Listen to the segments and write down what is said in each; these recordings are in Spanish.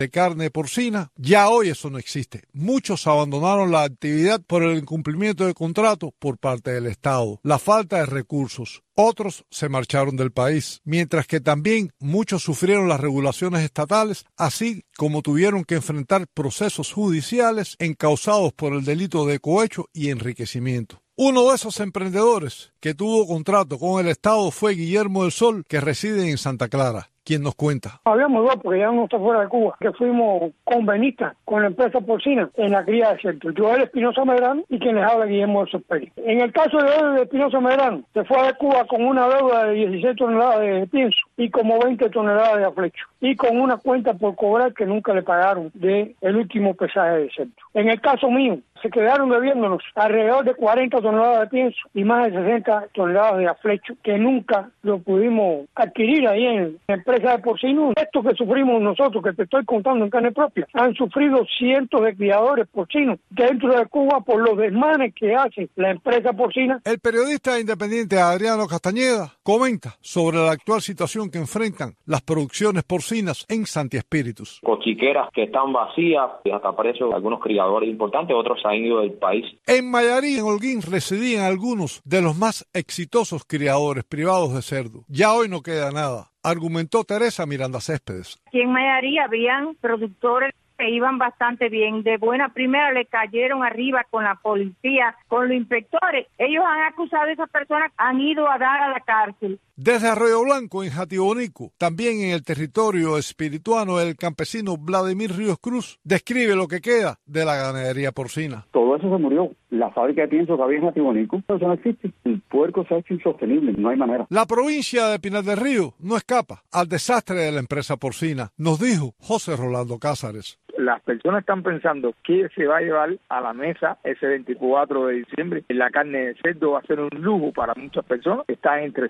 de carne porcina, ya hoy eso no existe. Muchos abandonaron la actividad por el incumplimiento de contrato por parte del Estado, la falta de recursos. Otros se marcharon del país, mientras que también muchos sufrieron las regulaciones estatales, así como tuvieron que enfrentar procesos judiciales encausados por el delito de cohecho y enriquecimiento. Uno de esos emprendedores que tuvo contrato con el Estado fue Guillermo del Sol, que reside en Santa Clara. ¿Quién nos cuenta? Habíamos dos, porque ya no está fuera de Cuba, que fuimos convenistas con la empresa porcina en la cría de cerdo. Joel Espinosa Medrano y quien les habla, Guillermo del Sol Pérez. En el caso de Joel Espinosa Medrano, se fue de Cuba con una deuda de 16 toneladas de pienso y como 20 toneladas de aflecho, y con una cuenta por cobrar que nunca le pagaron de el último pesaje de cerdo. En el caso mío, se quedaron debiéndonos alrededor de 40 toneladas de pienso y más de 60 toneladas de aflecho que nunca lo pudimos adquirir ahí en la empresa de porcino. Esto que sufrimos nosotros, que te estoy contando en carne propia, han sufrido cientos de criadores porcinos dentro de Cuba por los desmanes que hace la empresa porcina. El periodista independiente Adriano Castañeda comenta sobre la actual situación que enfrentan las producciones porcinas en Santi Espíritus. Cochiqueras que están vacías, y hasta precio algunos criadores importantes, otros han ido del país. En Mayarí, en Holguín, residían algunos de los más exitosos criadores privados de cerdo. Ya hoy no queda nada, argumentó Teresa Miranda Céspedes. Aquí en Mayarí habían productores que iban bastante bien. De buena primera le cayeron arriba con la policía, con los inspectores. Ellos han acusado a esas personas, han ido a dar a la cárcel. Desde Arroyo Blanco, en Jatibonico, también en el territorio espirituano, el campesino Vladimir Ríos Cruz describe lo que queda de la ganadería porcina. Todo eso se murió. La fábrica de pienso que había en Jatibonico, eso no existe. El puerco se ha hecho insostenible, no hay manera. La provincia de Pinar del Río no escapa al desastre de la empresa porcina, nos dijo José Rolando Cázares. Las personas están pensando que se va a llevar a la mesa ese 24 de diciembre. La carne de cerdo va a ser un lujo para muchas personas. Está entre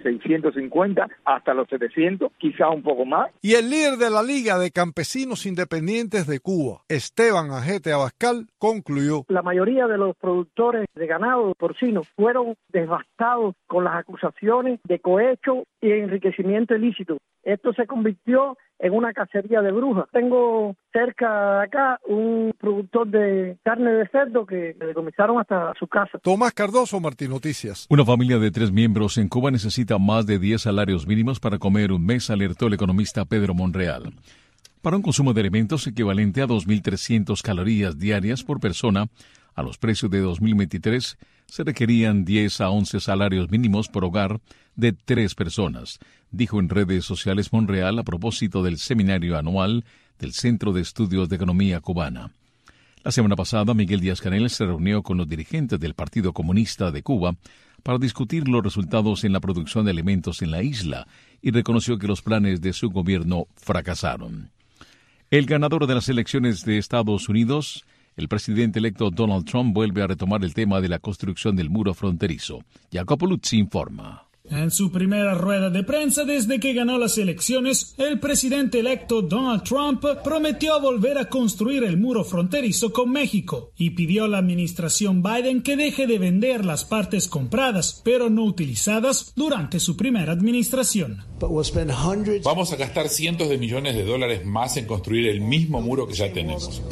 650 hasta los 700, quizás un poco más. Y el líder de la Liga de Campesinos Independientes de Cuba, Esteban Ajete Abascal, concluyó. La mayoría de los productores de ganado porcino fueron devastados con las acusaciones de cohecho y enriquecimiento ilícito. Esto se convirtió en una cacería de brujas. Tengo cerca de acá un productor de carne de cerdo que le decomisaron hasta su casa. Tomás Cardoso, Martín Noticias. Una familia de 3 miembros en Cuba necesita más de 10 salarios mínimos para comer un mes, alertó el economista Pedro Monreal. Para un consumo de alimentos equivalente a 2.300 calorías diarias por persona, a los precios de 2023 se requerían 10 a 11 salarios mínimos por hogar de 3 personas, dijo en redes sociales Monreal a propósito del seminario anual del Centro de Estudios de Economía Cubana. La semana pasada, Miguel Díaz-Canel se reunió con los dirigentes del Partido Comunista de Cuba para discutir los resultados en la producción de alimentos en la isla y reconoció que los planes de su gobierno fracasaron. El ganador de las elecciones de Estados Unidos, el presidente electo Donald Trump, vuelve a retomar el tema de la construcción del muro fronterizo. Jacopo Luzzi informa. En su primera rueda de prensa desde que ganó las elecciones, el presidente electo Donald Trump prometió volver a construir el muro fronterizo con México y pidió a la administración Biden que deje de vender las partes compradas, pero no utilizadas durante su primera administración. Vamos a gastar cientos de millones de dólares más en construir el mismo muro que ya tenemos.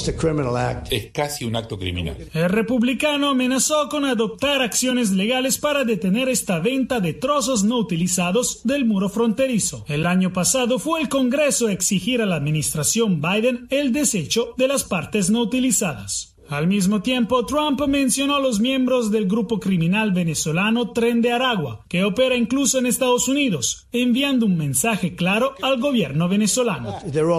Es casi un acto criminal. El republicano amenazó con adoptar acciones legales para detener esta venta de trozos no utilizados del muro fronterizo. El año pasado fue el Congreso a exigir a la administración Biden el desecho de las partes no utilizadas. Al mismo tiempo, Trump mencionó a los miembros del grupo criminal venezolano Tren de Aragua, que opera incluso en Estados Unidos, enviando un mensaje claro al gobierno venezolano.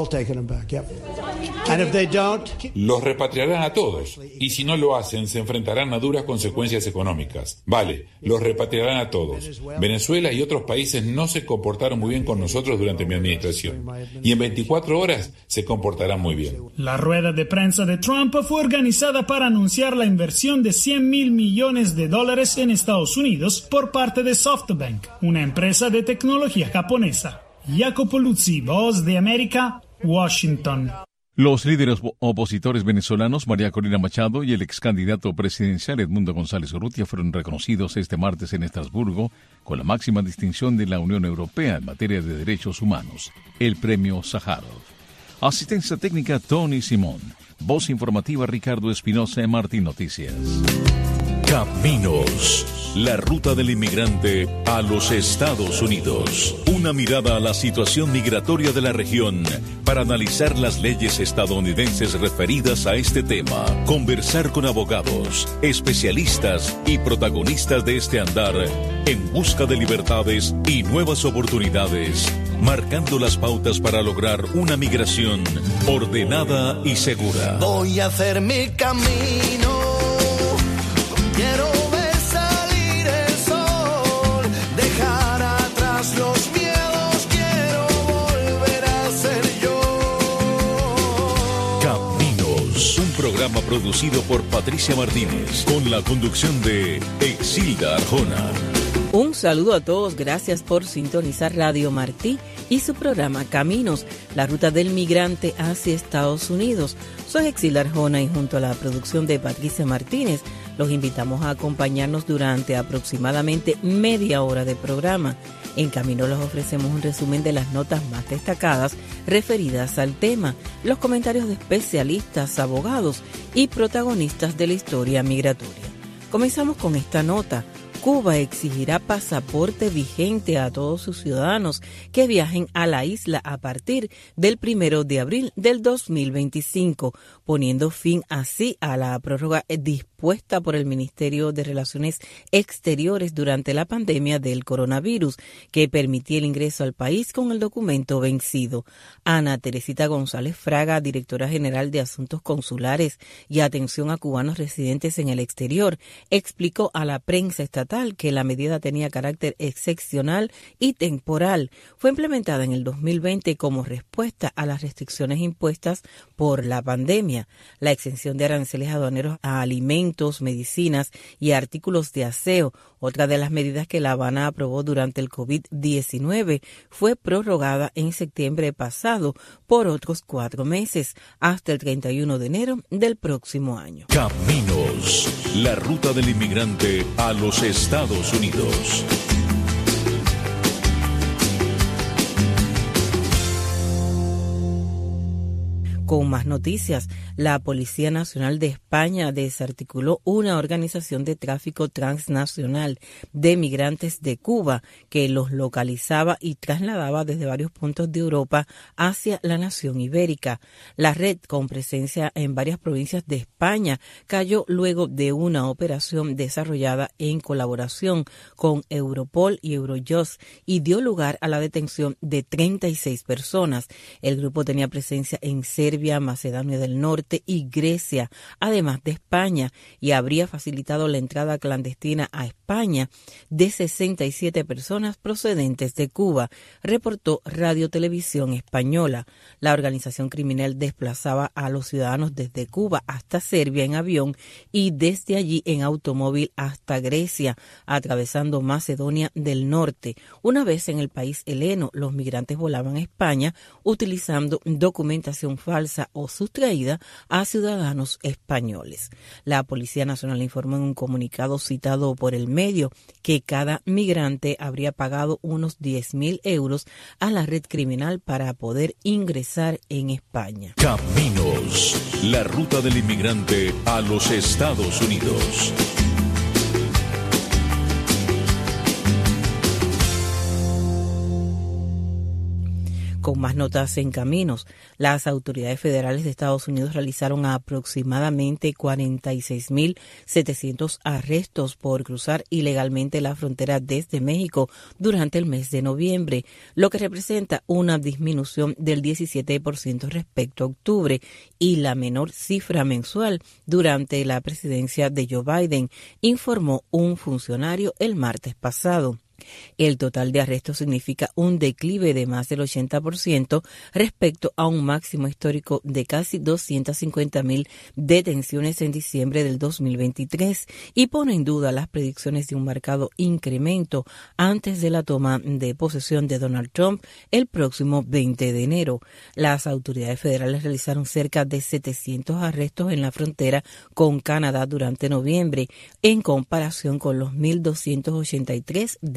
Los repatriarán a todos, y si no lo hacen, se enfrentarán a duras consecuencias económicas. Vale, los repatriarán a todos. Venezuela y otros países no se comportaron muy bien con nosotros durante mi administración, y en 24 horas se comportarán muy bien. La rueda de prensa de Trump fue organizada para anunciar la inversión de $100,000 millones en Estados Unidos por parte de SoftBank, una empresa de tecnología japonesa. Jacopo Luzzi, Voz de América, Washington. Los líderes opositores venezolanos María Corina Machado y el ex candidato presidencial Edmundo González Urrutia fueron reconocidos este martes en Estrasburgo con la máxima distinción de la Unión Europea en materia de derechos humanos, el Premio Sájarov. Asistencia técnica Tony Simón. Voz informativa Ricardo Espinosa en Martín Noticias. Caminos. La ruta del inmigrante a los Estados Unidos. Una mirada a la situación migratoria de la región para analizar las leyes estadounidenses referidas a este tema. Conversar con abogados, especialistas y protagonistas de este andar en busca de libertades y nuevas oportunidades, marcando las pautas para lograr una migración ordenada y segura. Voy a hacer mi camino. Quiero ver salir el sol, dejar atrás los miedos, quiero volver a ser yo. Caminos, un programa producido por Patricia Martínez, con la conducción de Exilda Arjona. Un saludo a todos, gracias por sintonizar Radio Martí y su programa Caminos, la ruta del migrante hacia Estados Unidos. Soy Exilda Arjona y junto a la producción de Patricia Martínez los invitamos a acompañarnos durante aproximadamente media hora de programa. En Camino les ofrecemos un resumen de las notas más destacadas referidas al tema, los comentarios de especialistas, abogados y protagonistas de la historia migratoria. Comenzamos con esta nota. Cuba exigirá pasaporte vigente a todos sus ciudadanos que viajen a la isla a partir del 1 de abril del 2025, poniendo fin así a la prórroga dispuesta por el Ministerio de Relaciones Exteriores durante la pandemia del coronavirus, que permitía el ingreso al país con el documento vencido. Ana Teresita González Fraga, directora general de Asuntos Consulares y Atención a Cubanos Residentes en el Exterior, explicó a la prensa estatal que la medida tenía carácter excepcional y temporal. Fue implementada en el 2020 como respuesta a las restricciones impuestas por la pandemia. La exención de aranceles aduaneros a alimentos, medicinas y artículos de aseo, otra de las medidas que La Habana aprobó durante el COVID-19, fue prorrogada en septiembre pasado por otros 4 meses, hasta el 31 de enero del próximo año. Caminos, la ruta del inmigrante a los Estados Unidos. Con más noticias, la Policía Nacional de España desarticuló una organización de tráfico transnacional de migrantes de Cuba que los localizaba y trasladaba desde varios puntos de Europa hacia la nación ibérica. La red, con presencia en varias provincias de España, cayó luego de una operación desarrollada en colaboración con Europol y Eurojust y dio lugar a la detención de 36 personas. El grupo tenía presencia en Serbia, Macedonia del Norte y Grecia, además de España, y habría facilitado la entrada clandestina a España de 67 personas procedentes de Cuba, reportó Radio Televisión Española. La organización criminal desplazaba a los ciudadanos desde Cuba hasta Serbia en avión y desde allí en automóvil hasta Grecia, atravesando Macedonia del Norte. Una vez en el país heleno, los migrantes volaban a España utilizando documentación falsa o sustraída a ciudadanos españoles. La Policía Nacional informó en un comunicado citado por el medio que cada migrante habría pagado unos 10.000 euros a la red criminal para poder ingresar en España. Caminos, la ruta del inmigrante a los Estados Unidos. Con más notas en Caminos, las autoridades federales de Estados Unidos realizaron aproximadamente 46.700 arrestos por cruzar ilegalmente la frontera desde México durante el mes de noviembre, lo que representa una disminución del 17% respecto a octubre y la menor cifra mensual durante la presidencia de Joe Biden, informó un funcionario el martes pasado. El total de arrestos significa un declive de más del 80% respecto a un máximo histórico de casi 250.000 detenciones en diciembre del 2023 y pone en duda las predicciones de un marcado incremento antes de la toma de posesión de Donald Trump el próximo 20 de enero. Las autoridades federales realizaron cerca de 700 arrestos en la frontera con Canadá durante noviembre, en comparación con los 1.283 de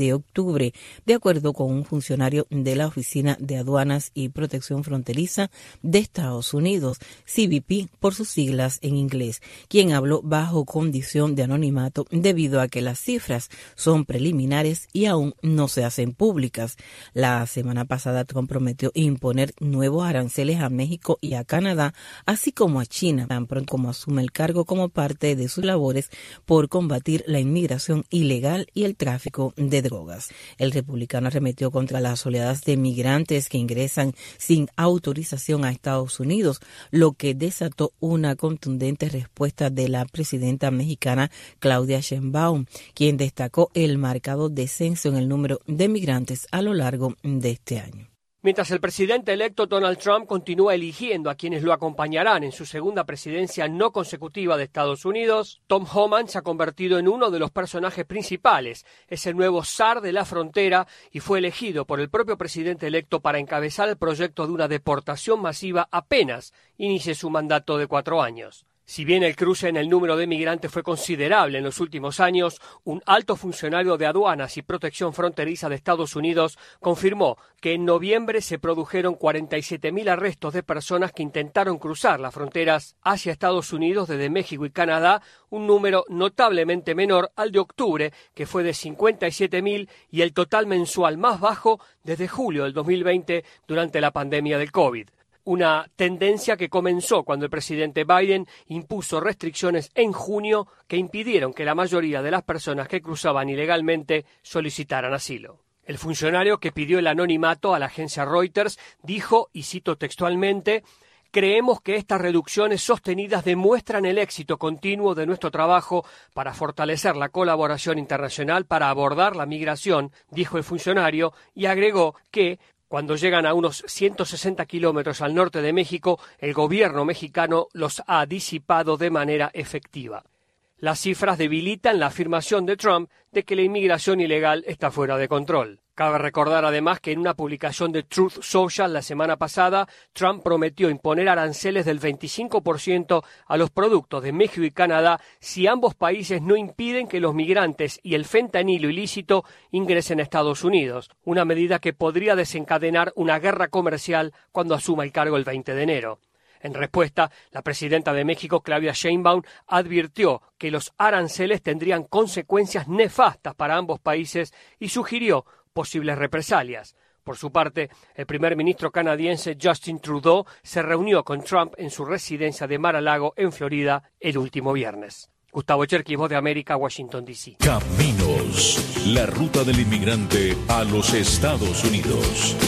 de octubre, de acuerdo con un funcionario de la Oficina de Aduanas y Protección Fronteriza de Estados Unidos, CBP por sus siglas en inglés, quien habló bajo condición de anonimato debido a que las cifras son preliminares y aún no se hacen públicas. La semana pasada Trump prometió imponer nuevos aranceles a México y a Canadá, así como a China, tan pronto como asume el cargo como parte de sus labores por combatir la inmigración ilegal y el tráfico de drogas. El republicano arremetió contra las oleadas de migrantes que ingresan sin autorización a Estados Unidos, lo que desató una contundente respuesta de la presidenta mexicana Claudia Sheinbaum, quien destacó el marcado descenso en el número de migrantes a lo largo de este año. Mientras el presidente electo Donald Trump continúa eligiendo a quienes lo acompañarán en su segunda presidencia no consecutiva de Estados Unidos, Tom Homan se ha convertido en uno de los personajes principales. Es el nuevo zar de la frontera y fue elegido por el propio presidente electo para encabezar el proyecto de una deportación masiva apenas inicie su mandato de 4 años. Si bien el cruce en el número de migrantes fue considerable en los últimos años, un alto funcionario de aduanas y protección fronteriza de Estados Unidos confirmó que en noviembre se produjeron 47.000 arrestos de personas que intentaron cruzar las fronteras hacia Estados Unidos desde México y Canadá, un número notablemente menor al de octubre, que fue de 57.000, y el total mensual más bajo desde julio del 2020 durante la pandemia del COVID. Una tendencia que comenzó cuando el presidente Biden impuso restricciones en junio que impidieron que la mayoría de las personas que cruzaban ilegalmente solicitaran asilo. El funcionario que pidió el anonimato a la agencia Reuters dijo, y cito textualmente, «Creemos que estas reducciones sostenidas demuestran el éxito continuo de nuestro trabajo para fortalecer la colaboración internacional para abordar la migración», dijo el funcionario, y agregó que cuando llegan a unos 160 kilómetros al norte de México, el gobierno mexicano los ha disipado de manera efectiva. Las cifras debilitan la afirmación de Trump de que la inmigración ilegal está fuera de control. Cabe recordar además que en una publicación de Truth Social la semana pasada, Trump prometió imponer aranceles del 25% a los productos de México y Canadá si ambos países no impiden que los migrantes y el fentanilo ilícito ingresen a Estados Unidos, una medida que podría desencadenar una guerra comercial cuando asuma el cargo el 20 de enero. En respuesta, la presidenta de México, Claudia Sheinbaum, advirtió que los aranceles tendrían consecuencias nefastas para ambos países y sugirió posibles represalias. Por su parte, el primer ministro canadiense Justin Trudeau se reunió con Trump en su residencia de Mar-a-Lago, en Florida, el último viernes. Gustavo Cherkis, Voz de América, Washington, D.C. Caminos, la ruta del inmigrante a los Estados Unidos.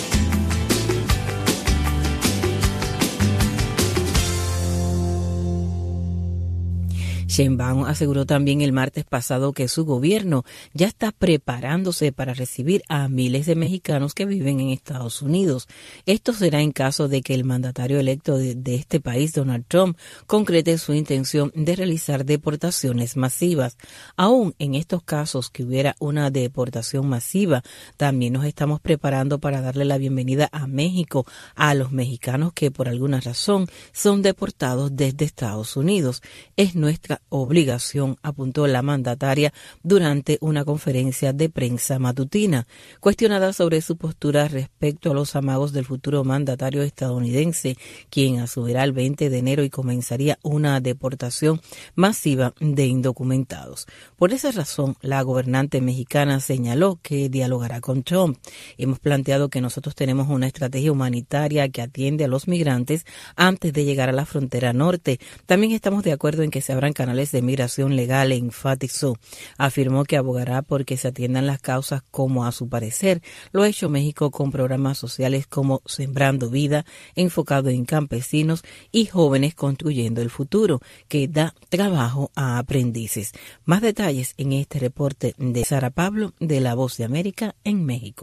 Sheinbaum aseguró también el martes pasado que su gobierno ya está preparándose para recibir a miles de mexicanos que viven en Estados Unidos. Esto será en caso de que el mandatario electo de este país, Donald Trump, concrete su intención de realizar deportaciones masivas. Aún en estos casos que hubiera una deportación masiva, también nos estamos preparando para darle la bienvenida a México a los mexicanos que por alguna razón son deportados desde Estados Unidos. Es nuestra obligación, apuntó la mandataria durante una conferencia de prensa matutina. Cuestionada sobre su postura respecto a los amagos del futuro mandatario estadounidense, quien asumirá el 20 de enero y comenzaría una deportación masiva de indocumentados. Por esa razón, la gobernante mexicana señaló que dialogará con Trump. Hemos planteado que nosotros tenemos una estrategia humanitaria que atiende a los migrantes antes de llegar a la frontera norte. También estamos de acuerdo en que se abran canales de migración legal, enfatizó. Afirmó que abogará porque se atiendan las causas como, a su parecer, lo ha hecho México con programas sociales como Sembrando Vida, enfocado en campesinos y jóvenes construyendo el futuro, que da trabajo a aprendices. Más detalles en este reporte de Sara Pablo de La Voz de América en México.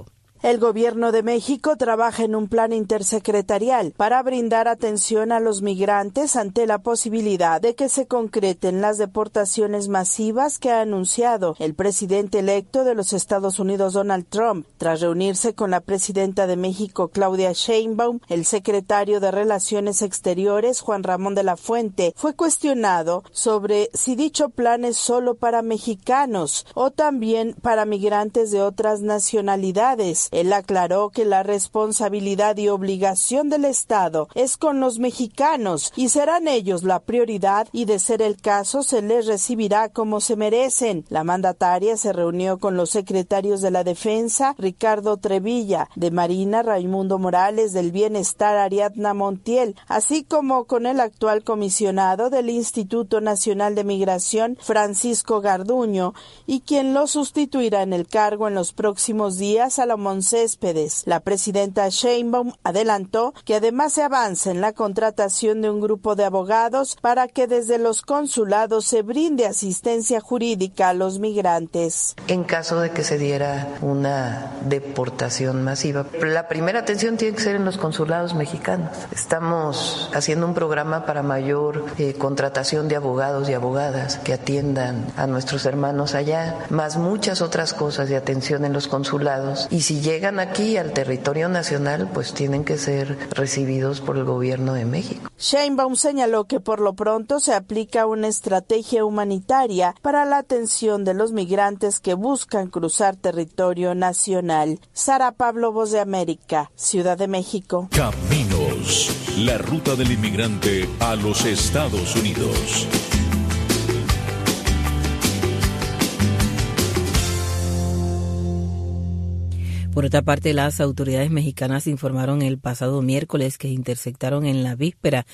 El gobierno de México trabaja en un plan intersecretarial para brindar atención a los migrantes ante la posibilidad de que se concreten las deportaciones masivas que ha anunciado el presidente electo de los Estados Unidos, Donald Trump. Tras reunirse con la presidenta de México, Claudia Sheinbaum, el secretario de Relaciones Exteriores, Juan Ramón de la Fuente, fue cuestionado sobre si dicho plan es solo para mexicanos o también para migrantes de otras nacionalidades. Él aclaró que la responsabilidad y obligación del Estado es con los mexicanos y serán ellos la prioridad y, de ser el caso, se les recibirá como se merecen. La mandataria se reunió con los secretarios de la Defensa, Ricardo Trevilla, de Marina, Raimundo Morales, del Bienestar, Ariadna Montiel, así como con el actual comisionado del Instituto Nacional de Migración, Francisco Garduño, y quien lo sustituirá en el cargo en los próximos días, Salomón Céspedes. La presidenta Sheinbaum adelantó que además se avanza en la contratación de un grupo de abogados para que desde los consulados se brinde asistencia jurídica a los migrantes. En caso de que se diera una deportación masiva, la primera atención tiene que ser en los consulados mexicanos. Estamos haciendo un programa para mayor contratación de abogados y abogadas que atiendan a nuestros hermanos allá, más muchas otras cosas de atención en los consulados, y si llegan aquí al territorio nacional, pues tienen que ser recibidos por el gobierno de México. Sheinbaum señaló que por lo pronto se aplica una estrategia humanitaria para la atención de los migrantes que buscan cruzar territorio nacional. Sara Pablo, Voz de América, Ciudad de México. Caminos, la ruta del inmigrante a los Estados Unidos. Por otra parte, las autoridades mexicanas informaron el pasado miércoles que interceptaron en la víspera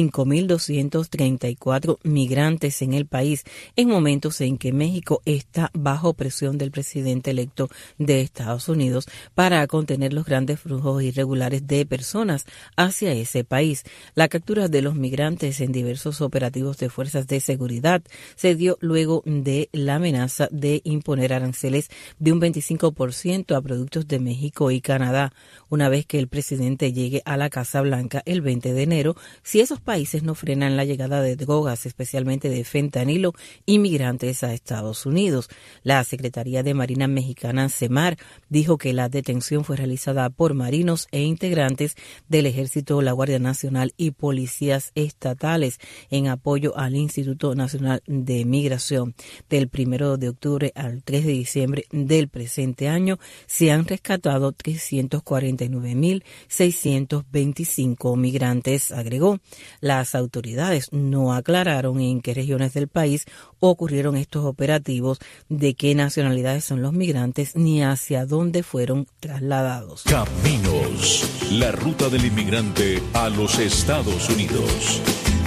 5.234 migrantes en el país, en momentos en que México está bajo presión del presidente electo de Estados Unidos para contener los grandes flujos irregulares de personas hacia ese país. La captura de los migrantes en diversos operativos de fuerzas de seguridad se dio luego de la amenaza de imponer aranceles de un 25% a productos de México y Canadá, una vez que el presidente llegue a la Casa Blanca el 20 de enero, si esos países no frenan la llegada de drogas, especialmente de fentanilo, inmigrantes a Estados Unidos. La Secretaría de Marina Mexicana, SEMAR, dijo que la detención fue realizada por marinos e integrantes del Ejército, la Guardia Nacional y policías estatales en apoyo al Instituto Nacional de Migración. Del 1 de octubre al 3 de diciembre del presente año se han rescatado 349.625 migrantes, agregó. Las autoridades no aclararon en qué regiones del país ocurrieron estos operativos, de qué nacionalidades son los migrantes ni hacia dónde fueron trasladados. Caminos, la ruta del inmigrante a los Estados Unidos.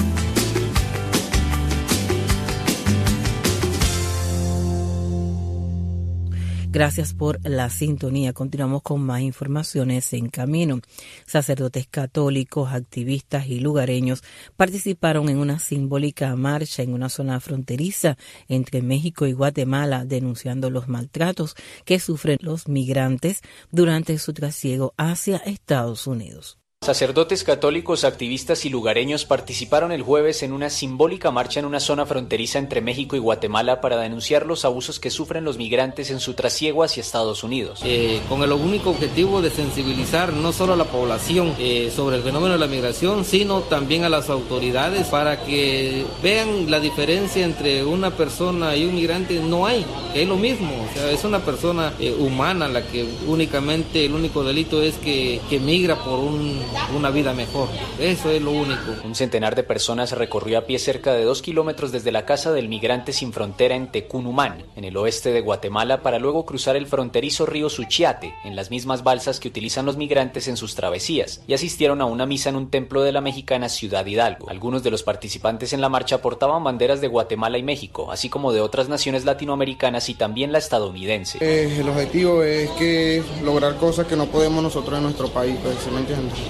Gracias por la sintonía. Continuamos con más informaciones en camino. Sacerdotes católicos, activistas y lugareños participaron en una simbólica marcha en una zona fronteriza entre México y Guatemala, denunciando los maltratos que sufren los migrantes durante su trasiego hacia Estados Unidos. Sacerdotes católicos, activistas y lugareños participaron el jueves en una simbólica marcha en una zona fronteriza entre México y Guatemala para denunciar los abusos que sufren los migrantes en su trasiego hacia Estados Unidos. Con el único objetivo de sensibilizar no solo a la población sobre el fenómeno de la migración, sino también a las autoridades para que vean la diferencia entre una persona y un migrante. No hay, es lo mismo, o sea, es una persona humana la que únicamente, el único delito es que migra por una vida mejor. Eso es lo único. Un centenar de personas recorrió a pie cerca de 2 kilómetros desde la casa del migrante sin frontera en Tecunumán, en el oeste de Guatemala, para luego cruzar el fronterizo río Suchiate, en las mismas balsas que utilizan los migrantes en sus travesías, y asistieron a una misa en un templo de la mexicana Ciudad Hidalgo. Algunos de los participantes en la marcha portaban banderas de Guatemala y México, así como de otras naciones latinoamericanas y también la estadounidense. El objetivo es que lograr cosas que no podemos nosotros en nuestro país, pues, ¿se me entiende?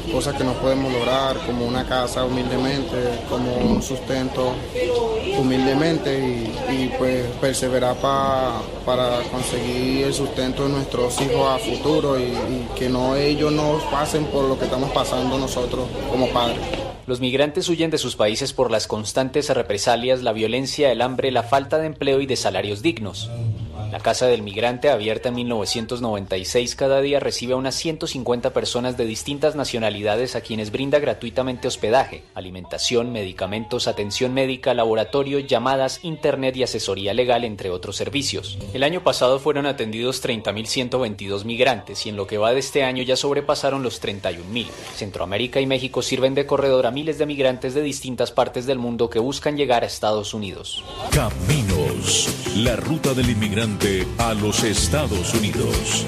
cosas que no podemos lograr, como una casa humildemente, como un sustento humildemente y pues perseverar para conseguir el sustento de nuestros hijos a futuro y que ellos no pasen por lo que estamos pasando nosotros como padres. Los migrantes huyen de sus países por las constantes represalias, la violencia, el hambre, la falta de empleo y de salarios dignos. La Casa del Migrante, abierta en 1996, cada día recibe a unas 150 personas de distintas nacionalidades a quienes brinda gratuitamente hospedaje, alimentación, medicamentos, atención médica, laboratorio, llamadas, internet y asesoría legal, entre otros servicios. El año pasado fueron atendidos 30.122 migrantes y en lo que va de este año ya sobrepasaron los 31.000. Centroamérica y México sirven de corredor a miles de migrantes de distintas partes del mundo que buscan llegar a Estados Unidos. Caminos, la ruta del inmigrante a los Estados Unidos.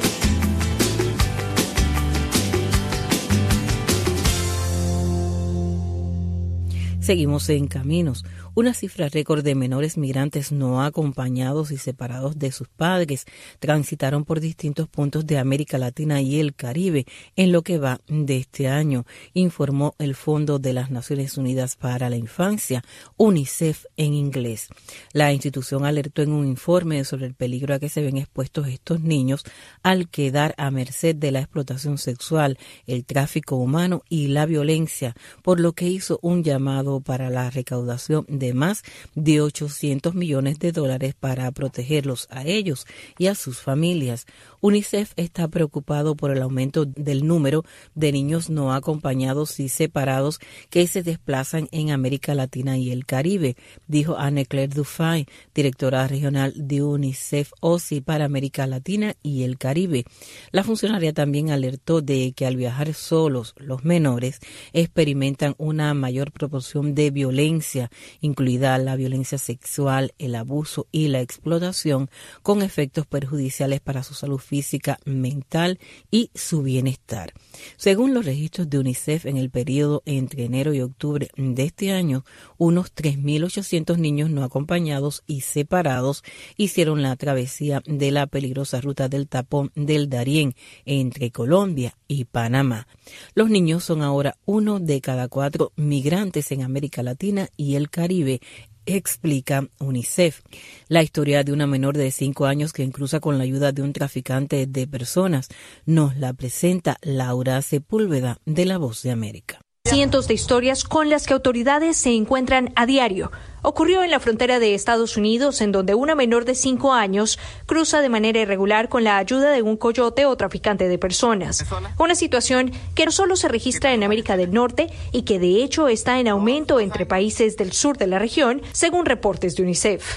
Seguimos en Caminos. Una cifra récord de menores migrantes no acompañados y separados de sus padres transitaron por distintos puntos de América Latina y el Caribe en lo que va de este año, informó el Fondo de las Naciones Unidas para la Infancia, UNICEF en inglés. La institución alertó en un informe sobre el peligro a que se ven expuestos estos niños al quedar a merced de la explotación sexual, el tráfico humano y la violencia, por lo que hizo un llamado para la recaudación de más de $800 millones para protegerlos a ellos y a sus familias. UNICEF está preocupado por el aumento del número de niños no acompañados y separados que se desplazan en América Latina y el Caribe, dijo Anne-Claire Dufay, directora regional de UNICEF OSI para América Latina y el Caribe. La funcionaria también alertó de que al viajar solos, los menores experimentan una mayor proporción de violencia, incluida la violencia sexual, el abuso y la explotación, con efectos perjudiciales para su salud física, mental y su bienestar. Según los registros de UNICEF, en el periodo entre enero y octubre de este año, unos 3.800 niños no acompañados y separados hicieron la travesía de la peligrosa ruta del tapón del Darién entre Colombia y Panamá. Los niños son ahora 1 de cada 4 migrantes en América Latina y el Caribe, explica UNICEF. La historia de una menor de 5 años que cruza con la ayuda de un traficante de personas nos la presenta Laura Sepúlveda de La Voz de América. Cientos de historias con las que autoridades se encuentran a diario. Ocurrió en la frontera de Estados Unidos, en donde una menor de 5 años cruza de manera irregular con la ayuda de un coyote o traficante de personas. Una situación que no solo se registra en América del Norte y que de hecho está en aumento entre países del sur de la región, según reportes de UNICEF.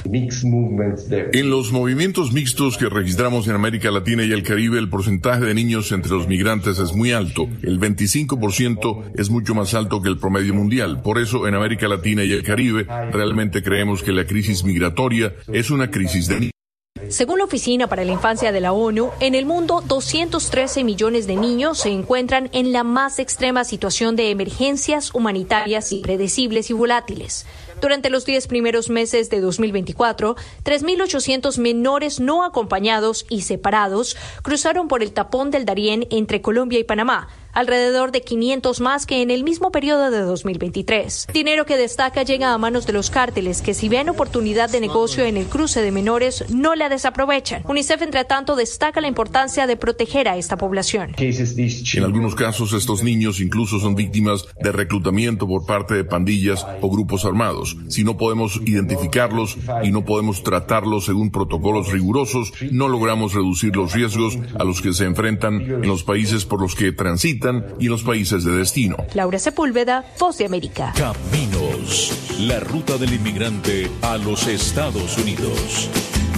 En los movimientos mixtos que registramos en América Latina y el Caribe, el porcentaje de niños entre los migrantes es muy alto. El 25% es mucho más alto que el promedio mundial. Por eso, en América Latina y el Caribe, realmente creemos que la crisis migratoria es una crisis de niños. Según la Oficina para la Infancia de la ONU, en el mundo 213 millones de niños se encuentran en la más extrema situación de emergencias humanitarias impredecibles y volátiles. Durante los 10 primeros meses de 2024, 3.800 menores no acompañados y separados cruzaron por el tapón del Darién entre Colombia y Panamá, alrededor de 500 más que en el mismo periodo de 2023. Dinero que destaca llega a manos de los cárteles que, si ven oportunidad de negocio en el cruce de menores, no la desaprovechan. UNICEF, entre tanto, destaca la importancia de proteger a esta población. En algunos casos, estos niños incluso son víctimas de reclutamiento por parte de pandillas o grupos armados. Si no podemos identificarlos y no podemos tratarlos según protocolos rigurosos, no logramos reducir los riesgos a los que se enfrentan en los países por los que transitan y en los países de destino. Laura Sepúlveda, Voz de América. Caminos, la ruta del inmigrante a los Estados Unidos.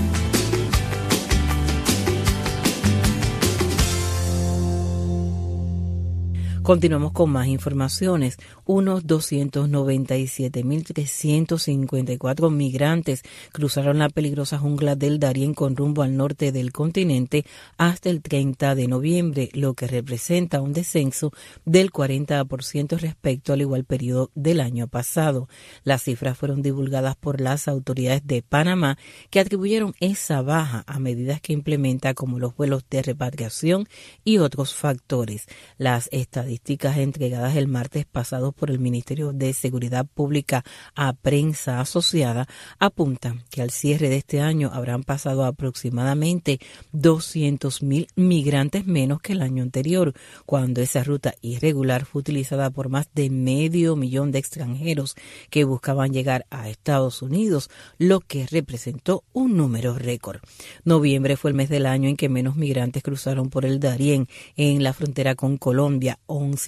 Continuamos con más informaciones. Unos 297.354 migrantes cruzaron la peligrosa jungla del Darién con rumbo al norte del continente hasta el 30 de noviembre, lo que representa un descenso del 40% respecto al igual periodo del año pasado. Las cifras fueron divulgadas por las autoridades de Panamá, que atribuyeron esa baja a medidas que implementa como los vuelos de repatriación y otros factores. Las estadísticas estadísticas entregadas el martes pasado por el Ministerio de Seguridad Pública a prensa asociada apuntan que al cierre de este año habrán pasado aproximadamente 200,000 migrantes menos que el año anterior, cuando esa ruta irregular fue utilizada por más de 500,000 de extranjeros que buscaban llegar a Estados Unidos, lo que representó un número récord. Noviembre fue el mes del año en que menos migrantes cruzaron por el Darién en la frontera con Colombia,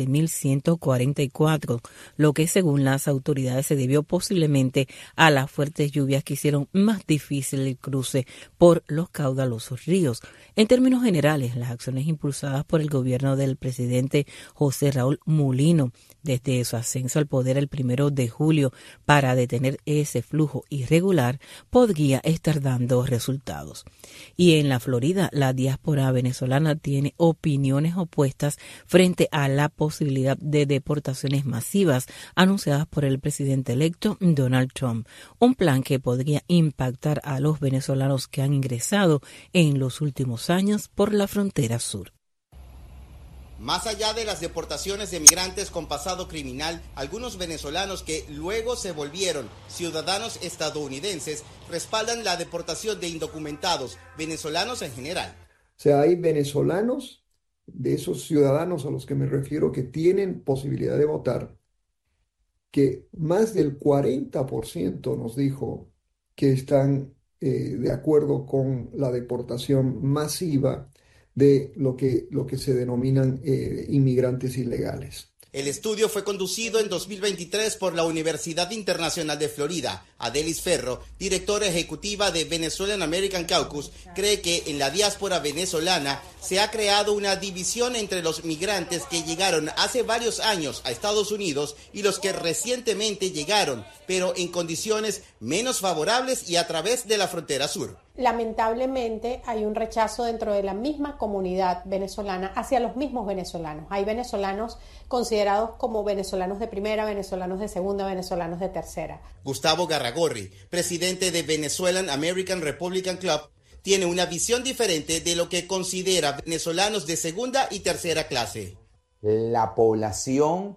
11,144, lo que según las autoridades se debió posiblemente a las fuertes lluvias que hicieron más difícil el cruce por los caudalosos ríos. En términos generales, las acciones impulsadas por el gobierno del presidente José Raúl Mulino desde su ascenso al poder el 1 de julio para detener ese flujo irregular podría estar dando resultados. Y en la Florida, la diáspora venezolana tiene opiniones opuestas frente a la posibilidad de deportaciones masivas anunciadas por el presidente electo Donald Trump, un plan que podría impactar a los venezolanos que han ingresado en los últimos años por la frontera sur. Más allá de las deportaciones de migrantes con pasado criminal, algunos venezolanos que luego se volvieron ciudadanos estadounidenses respaldan la deportación de indocumentados, venezolanos en general. O sea, hay venezolanos, de esos ciudadanos a los que me refiero, que tienen posibilidad de votar, que más del 40% nos dijo que están de acuerdo con la deportación masiva de lo que se denominan inmigrantes ilegales. El estudio fue conducido en 2023 por la Universidad Internacional de Florida. Adelis Ferro, directora ejecutiva de Venezuelan American Caucus, cree que en la diáspora venezolana se ha creado una división entre los migrantes que llegaron hace varios años a Estados Unidos y los que recientemente llegaron, pero en condiciones menos favorables y a través de la frontera sur. Lamentablemente hay un rechazo dentro de la misma comunidad venezolana hacia los mismos venezolanos. Hay venezolanos considerados como venezolanos de primera, venezolanos de segunda, venezolanos de tercera. Gustavo Garragorri, presidente de Venezuelan American Republican Club, tiene una visión diferente de lo que considera venezolanos de segunda y tercera clase. La población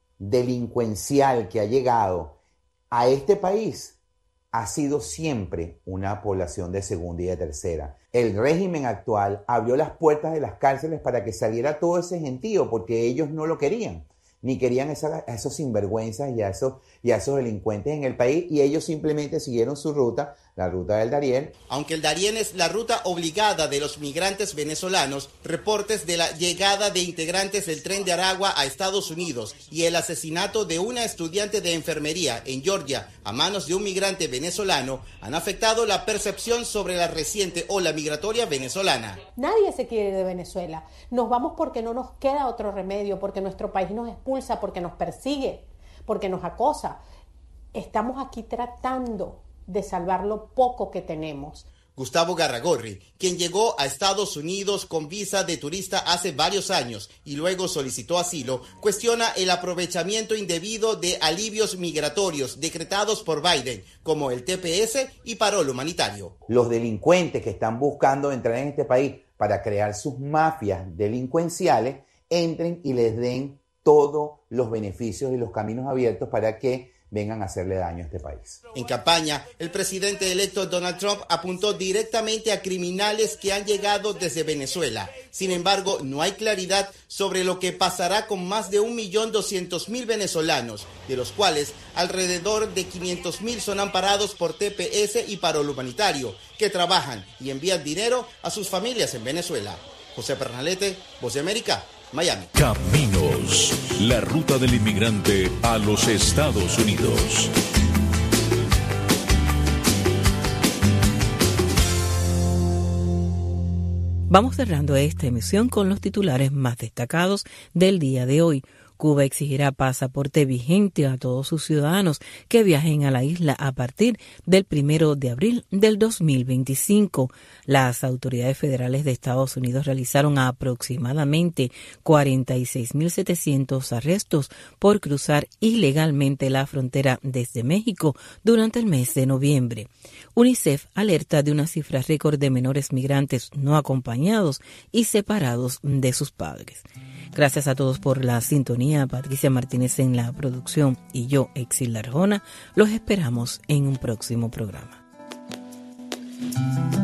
delincuencial que ha llegado a este país ha sido siempre una población de segunda y de tercera. El régimen actual abrió las puertas de las cárceles para que saliera todo ese gentío, porque ellos no lo querían, ni querían a esos sinvergüenzas y a esos delincuentes en el país, y ellos simplemente siguieron su ruta, la ruta del Darién. Aunque el Darién es la ruta obligada de los migrantes venezolanos, reportes de la llegada de integrantes del Tren de Aragua a Estados Unidos y el asesinato de una estudiante de enfermería en Georgia a manos de un migrante venezolano han afectado la percepción sobre la reciente ola migratoria venezolana. Nadie se quiere ir de Venezuela. Nos vamos porque no nos queda otro remedio, porque nuestro país nos expulsa, porque nos persigue, porque nos acosa. Estamos aquí tratando de salvar lo poco que tenemos. Gustavo Garragorri, quien llegó a Estados Unidos con visa de turista hace varios años y luego solicitó asilo, cuestiona el aprovechamiento indebido de alivios migratorios decretados por Biden, como el TPS y parol humanitario. Los delincuentes que están buscando entrar en este país para crear sus mafias delincuenciales, entren y les den todos los beneficios y los caminos abiertos para que vengan a hacerle daño a este país. En campaña, el presidente electo Donald Trump apuntó directamente a criminales que han llegado desde Venezuela. Sin embargo, no hay claridad sobre lo que pasará con más de 1.200.000 venezolanos, de los cuales alrededor de 500.000 son amparados por TPS y parol humanitario, que trabajan y envían dinero a sus familias en Venezuela. José Pernalete, Voz de América, Miami. Caminos, la ruta del inmigrante a los Estados Unidos. Vamos cerrando esta emisión con los titulares más destacados del día de hoy. Cuba exigirá pasaporte vigente a todos sus ciudadanos que viajen a la isla a partir del 1 de abril del 2025. Las autoridades federales de Estados Unidos realizaron aproximadamente 46.700 arrestos por cruzar ilegalmente la frontera desde México durante el mes de noviembre. UNICEF alerta de una cifra récord de menores migrantes no acompañados y separados de sus padres. Gracias a todos por la sintonía. Patricia Martínez en la producción y yo, Exilda Arjona, los esperamos en un próximo programa.